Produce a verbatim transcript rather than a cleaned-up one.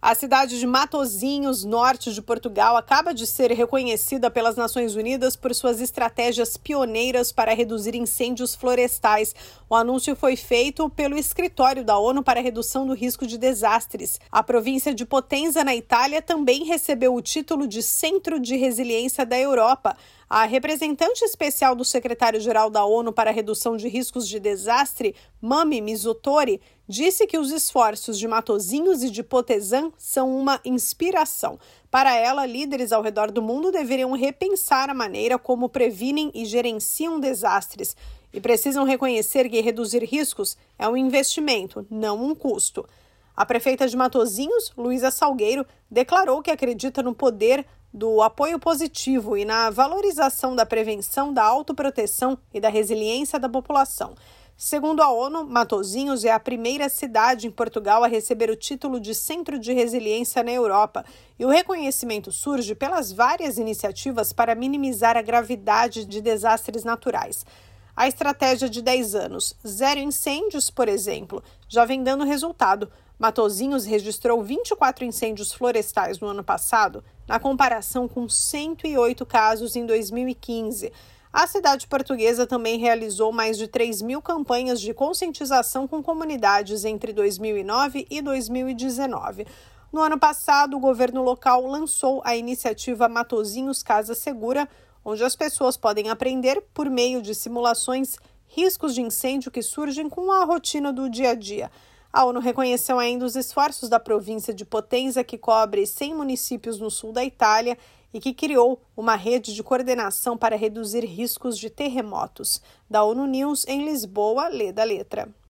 A cidade de Matosinhos, norte de Portugal, acaba de ser reconhecida pelas Nações Unidas por suas estratégias pioneiras para reduzir incêndios florestais. O anúncio foi feito pelo Escritório da ONU para a Redução do Risco de Desastres. A província de Potenza, na Itália, também recebeu o título de Centro de Resiliência da Europa. A representante especial do secretário-geral da ONU para a Redução de Riscos de Desastre, Mami Misutori, disse que os esforços de Matosinhos e de Potezan são uma inspiração. Para ela, líderes ao redor do mundo deveriam repensar a maneira como previnem e gerenciam desastres e precisam reconhecer que reduzir riscos é um investimento, não um custo. A prefeita de Matosinhos, Luísa Salgueiro, declarou que acredita no poder do apoio positivo e na valorização da prevenção, da autoproteção e da resiliência da população. Segundo a ONU, Matosinhos é a primeira cidade em Portugal a receber o título de Centro de Resiliência na Europa, e o reconhecimento surge pelas várias iniciativas para minimizar a gravidade de desastres naturais. A estratégia de dez anos, zero incêndios, por exemplo, já vem dando resultado. Matosinhos registrou vinte e quatro incêndios florestais no ano passado, na comparação com cento e oito casos em dois mil e quinze. A cidade portuguesa também realizou mais de três mil campanhas de conscientização com comunidades entre dois mil e nove e dois mil e dezenove. No ano passado, o governo local lançou a iniciativa Matosinhos Casa Segura, onde as pessoas podem aprender, por meio de simulações, riscos de incêndio que surgem com a rotina do dia a dia. A ONU reconheceu ainda os esforços da província de Potenza, que cobre cem municípios no sul da Itália e que criou uma rede de coordenação para reduzir riscos de terremotos. Da ONU News, em Lisboa, lê da letra.